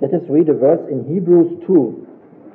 Let us read a verse in Hebrews 2.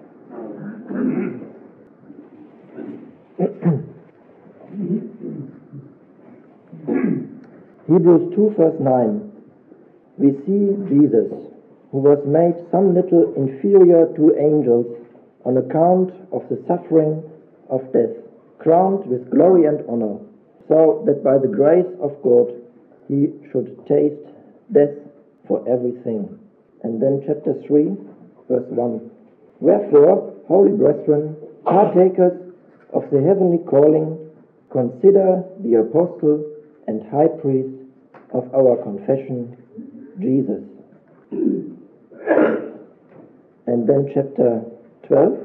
Hebrews 2 verse 9. We see Jesus, who was made some little inferior to angels on account of the suffering of death, crowned with glory and honor, so that by the grace of God he should taste death for everything. And then chapter 3, verse 1. Wherefore, holy brethren, partakers of the heavenly calling, consider the apostle and high priest of our confession, Jesus. And then chapter 12.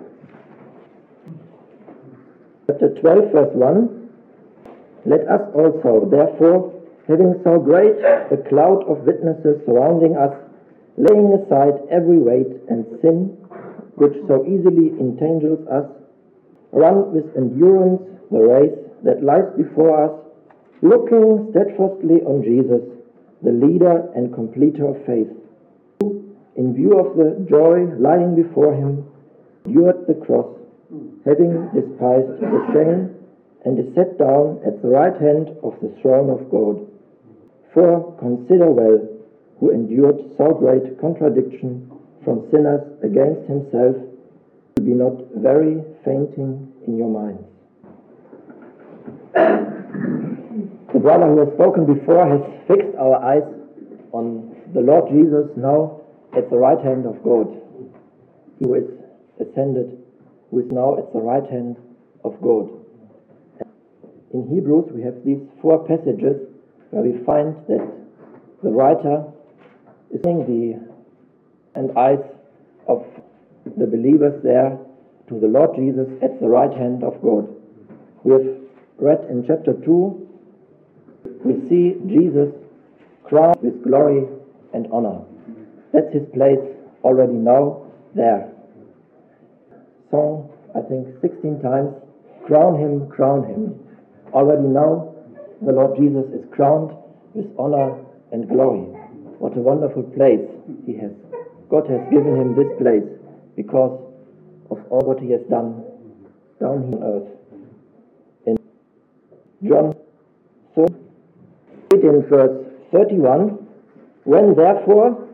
Chapter 12, verse 1. Let us also, therefore, having so great a cloud of witnesses surrounding us, laying aside every weight and sin which so easily entangles us, run with endurance the race that lies before us, looking steadfastly on Jesus, the leader and completer of faith, who, in view of the joy lying before him, endured the cross, having despised the shame, and is set down at the right hand of the throne of God. For consider well, who endured so great contradiction from sinners against himself, to be not very fainting in your minds. The brother who has spoken before has fixed our eyes on the Lord Jesus now at the right hand of God. He who is ascended, who is now at the right hand of God. In Hebrews we have these 4 passages where we find that the writer is seeing the eyes of the believers there to the Lord Jesus at the right hand of God. We have read in chapter 2, we see Jesus crowned with glory and honor. That's his place already now there. Song, I think 16 times, crown him, crown him. Already now the Lord Jesus is crowned with honor and glory. What a wonderful place he has. God has given him this place because of all what he has done down here on earth. In John 3, in verse 31, when therefore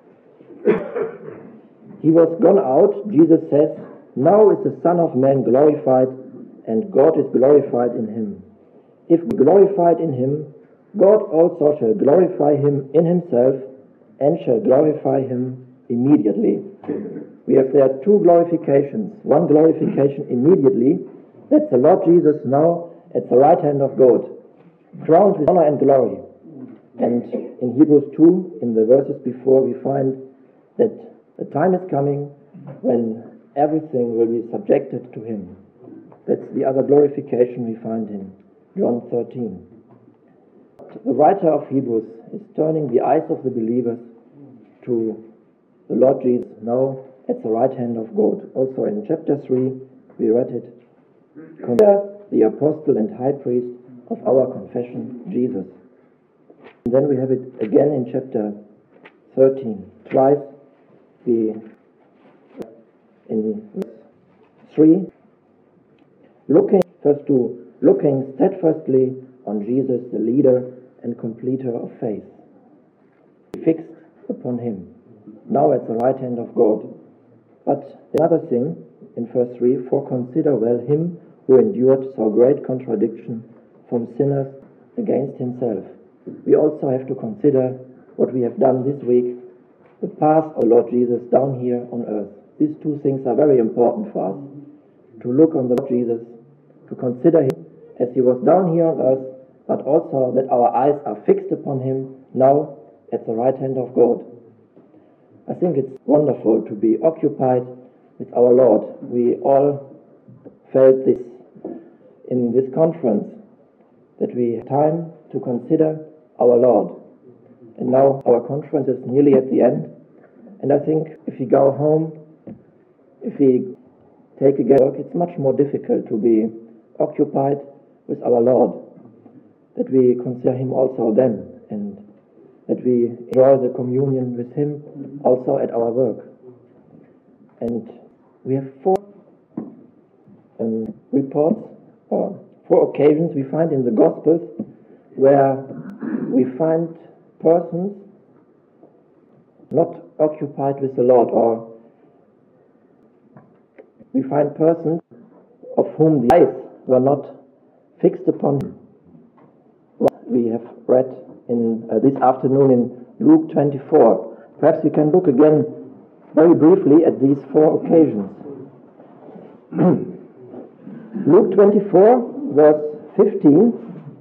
he was gone out, Jesus says, now is the Son of Man glorified, and God is glorified in him. If glorified in him, God also shall glorify him in himself, and shall glorify him immediately. We have there 2 glorifications. One glorification immediately, that's the Lord Jesus now at the right hand of God, crowned with honor and glory. And in Hebrews 2, in the verses before, we find that the time is coming when everything will be subjected to him. That's the other glorification we find in John 13. The writer of Hebrews is turning the eyes of the believers to the Lord Jesus now at the right hand of God. Also in chapter 3 we read it. Consider the apostle and high priest of our confession, Jesus. And then we have it again in chapter 13. Twice we in verse 3 looking steadfastly on Jesus, the leader and completer of faith. Fixed upon him, now at the right hand of God. But another thing, in verse 3, for consider well him who endured so great contradiction from sinners against himself. We also have to consider what we have done this week, the path of Lord Jesus down here on earth. These 2 things are very important for us. To look on the Lord Jesus, to consider him as he was down here on earth, but also that our eyes are fixed upon him now at the right hand of God. I think it's wonderful to be occupied with our Lord. We all felt this in this conference, that we have time to consider our Lord. And now our conference is nearly at the end, and I think if we go home, if we take again work, it's much more difficult to be occupied with our Lord, that we consider him also then, and that we enjoy the communion with Him also at our work. And we have four reports, or four occasions we find in the Gospels where we find persons not occupied with the Lord, or we find persons of whom the eyes were not fixed upon Him. We have read in this afternoon in Luke 24. Perhaps we can look again very briefly at these four occasions. Luke 24, verse 15.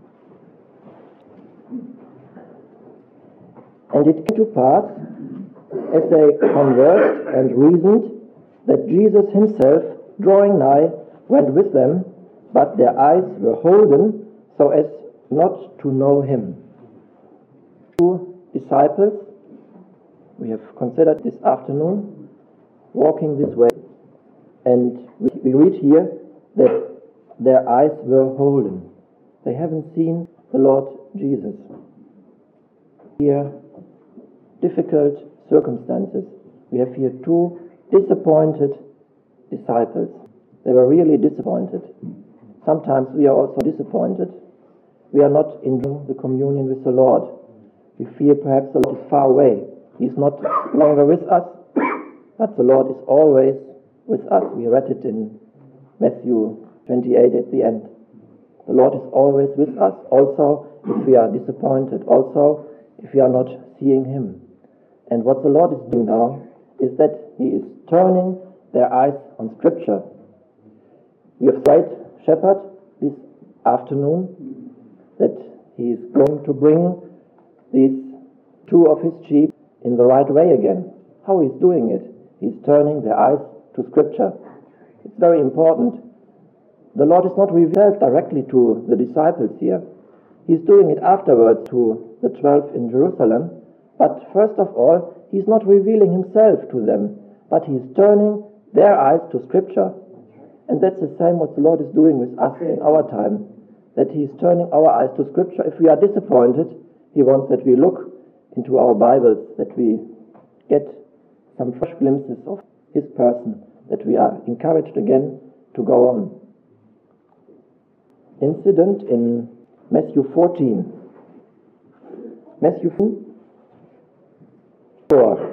And it came to pass, as they conversed and reasoned, that Jesus himself, drawing nigh, went with them, but their eyes were holden, so as not to know him. Two disciples, we have considered this afternoon, walking this way, and we read here that their eyes were holden. They haven't seen the Lord Jesus. Here, difficult circumstances. We have here two disappointed disciples. They were really disappointed. Sometimes we are also disappointed. We are not enjoying the communion with the Lord. We feel perhaps the Lord is far away. He is not longer with us, but the Lord is always with us. We read it in Matthew 28 at the end. The Lord is always with us, also if we are disappointed, also if we are not seeing Him. And what the Lord is doing now is that He is turning their eyes on Scripture. We have prayed Shepherd this afternoon that He is going to bring these two of His sheep in the right way again. How He's doing it? He's turning their eyes to Scripture. It's very important. The Lord is not revealed directly to the disciples here. He's doing it afterwards to the 12 in Jerusalem. But first of all, He's not revealing Himself to them, but He's turning their eyes to Scripture. And that's the same what the Lord is doing with us in our time, that He is turning our eyes to Scripture. If we are disappointed, He wants that we look into our Bibles, that we get some fresh glimpses of His person, that we are encouraged again to go on. Incident in Matthew 14. Matthew 4.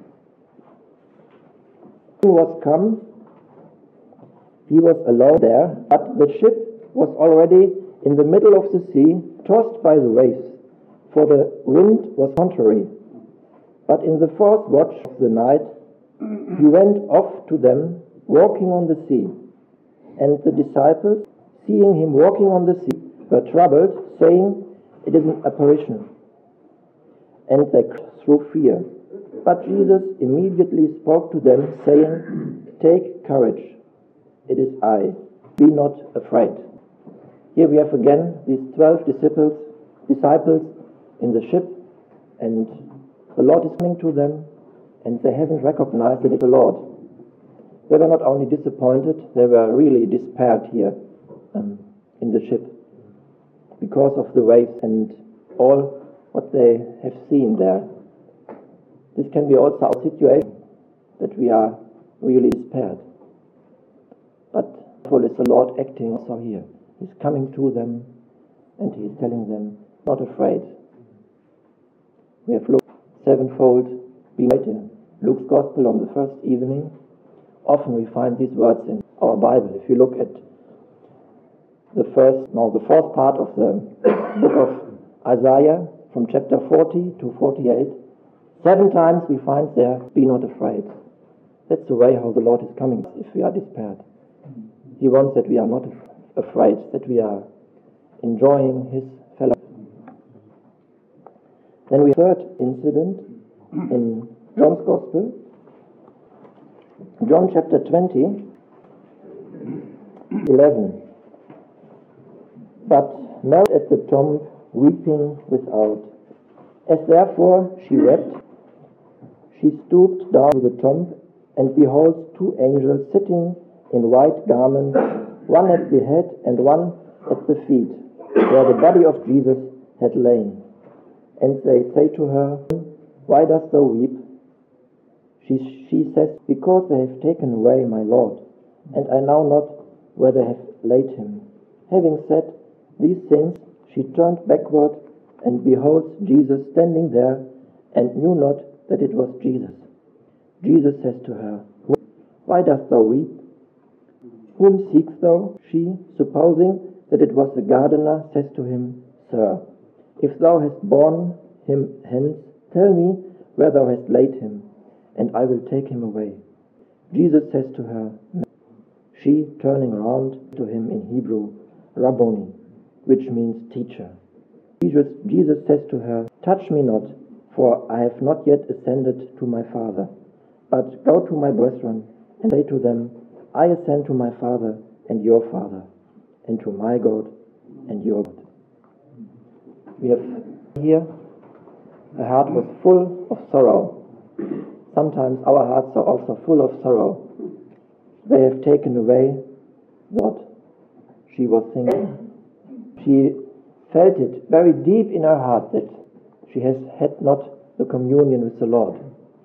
He was come, he was alone there, but the ship was already in the middle of the sea, tossed by the waves, for the wind was contrary. But in the fourth watch of the night, he went off to them, walking on the sea. And the disciples, seeing him walking on the sea, were troubled, saying, "It is an apparition." And they cried through fear. But Jesus immediately spoke to them, saying, "Take courage, it is I, be not afraid." Here we have again these 12 disciples in the ship, and the Lord is coming to them, and they haven't recognized that it's the Lord. They were not only disappointed, they were really despaired here in the ship because of the waves and all what they have seen there. This can be also our situation, that we are really despaired. But full is the Lord acting also here. He's coming to them and He's telling them, not afraid. We have looked sevenfold, being read in Luke's Gospel on the first evening. Often we find these words in our Bible. If you look at the fourth part of the book of Isaiah, from chapter 40 to 48, 7 times we find there, "Be not afraid." That's the way how the Lord is coming if we are despaired. He wants that we are not afraid, that we are enjoying His fellowship. Then we have a third incident in John's Gospel, John chapter 20, 11. But knelt at the tomb, weeping without. As therefore she wept, she stooped down to the tomb, and beholds 2 angels sitting in white garments, one at the head and one at the feet, where the body of Jesus had lain. And they say to her, Why dost thou weep? She says, Because they have taken away my Lord, and I know not where they have laid him. Having said these things, she turned backward, and beholds Jesus standing there, and knew not that it was Jesus. Jesus says to her, Why dost thou weep? Whom seekst thou? She, supposing that it was the gardener, says to him, Sir, if thou hast borne him hence, tell me where thou hast laid him, and I will take him away. Jesus says to her, She, turning around to him in Hebrew, Rabboni, which means teacher. Jesus says to her, Touch me not, for I have not yet ascended to my Father, but go to my brethren, and say to them, I ascend to my Father and your Father, and to my God and your God. We have here, her heart was full of sorrow. Sometimes our hearts are also full of sorrow. They have taken away what she was thinking. She felt it very deep in her heart that she has had not the communion with the Lord.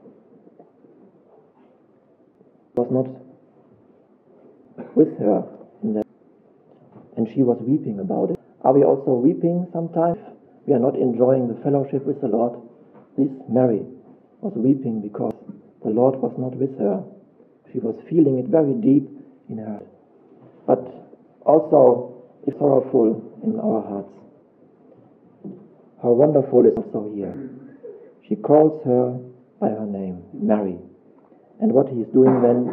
Was not with her in that, and she was weeping about it. Are we also weeping sometimes? We are not enjoying the fellowship with the Lord. This Mary was weeping because the Lord was not with her. She was feeling it very deep in her heart. But also is sorrowful in our hearts. How wonderful is also here. She calls her by her name, Mary. And what he is doing then,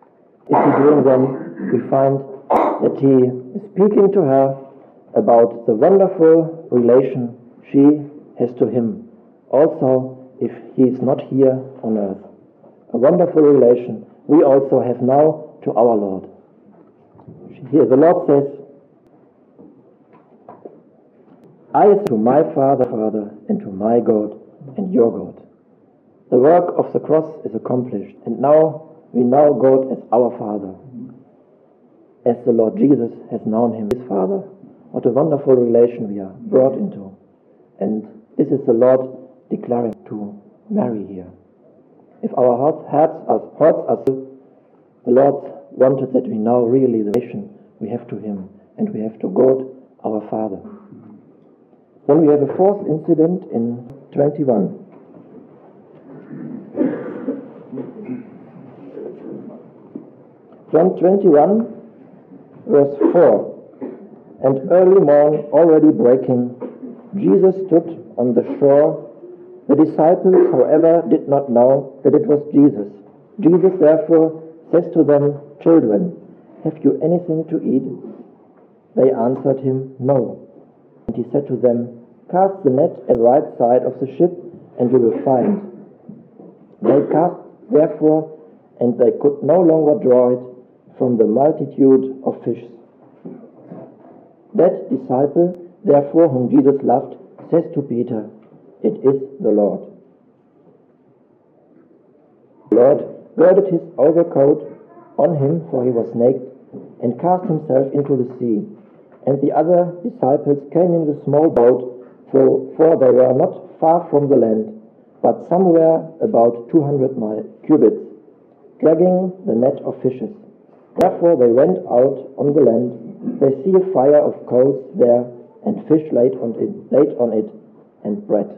we find that he is speaking to her about the wonderful relation she has to him, also if he is not here on earth. A wonderful relation we also have now to our Lord. Here the Lord says, I ascend to my Father, and to my God and your God. The work of the cross is accomplished, and now we know God as our Father, as the Lord Jesus has known him, his Father. What a wonderful relation we are brought into. And this is the Lord declaring to Mary here. If our hearts are full, the Lord wanted that we know really the relation we have to him, and we have to God, our Father. Then we have a fourth incident in 21. John 21, verse 4. And early morn, already breaking, Jesus stood on the shore. The disciples, however, did not know that it was Jesus. Jesus therefore says to them, Children, have you anything to eat? They answered him, No. And he said to them, Cast the net at the right side of the ship, and you will find. They cast, therefore, and they could no longer draw it from the multitude of fishes. That disciple, therefore, whom Jesus loved, says to Peter, It is the Lord. The Lord girded his overcoat on him, for he was naked, and cast himself into the sea. And the other disciples came in the small boat, for they were not far from the land, but somewhere about 200 cubits, dragging the net of fishes. Therefore they went out on the land. They see a fire of coals there, and fish laid on it, and bread.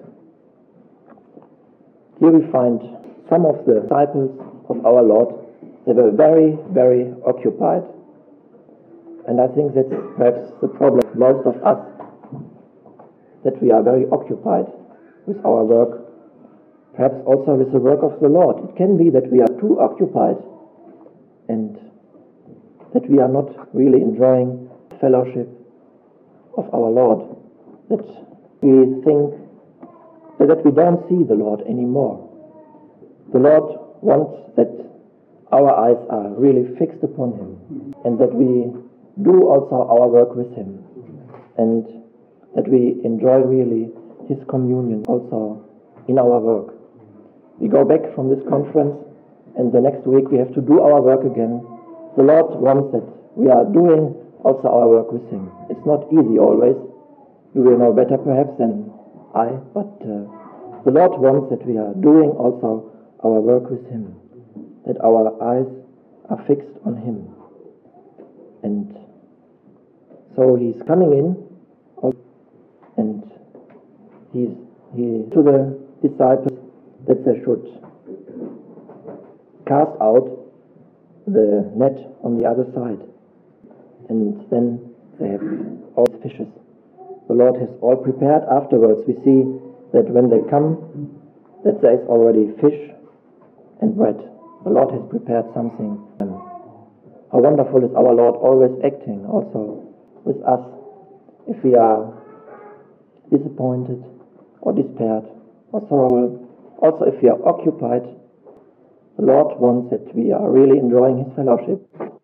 Here we find some of the disciples of our Lord. They were very, very occupied. And I think that's perhaps the problem of most of us, that we are very occupied with our work, perhaps also with the work of the Lord. It can be that we are too occupied and that we are not really enjoying the fellowship of our Lord, that we think that we don't see the Lord anymore. The Lord wants that our eyes are really fixed upon him, and that we do also our work with him, and that we enjoy really his communion also in our work. We go back from this conference, and the next week we have to do our work again. The Lord wants that we are doing also our work with him. It's not easy always. You will know better perhaps than but the Lord wants that we are doing also our work with Him, that our eyes are fixed on Him. And so He's coming in, and He to the disciples that they should cast out the net on the other side, and then they have all fishes. The Lord has all prepared. Afterwards we see that when they come, that there is already fish and bread. The Lord has prepared something. How wonderful is our Lord, always acting also with us. If we are disappointed or despaired or sorrowful, also if we are occupied, the Lord wants that we are really enjoying His fellowship.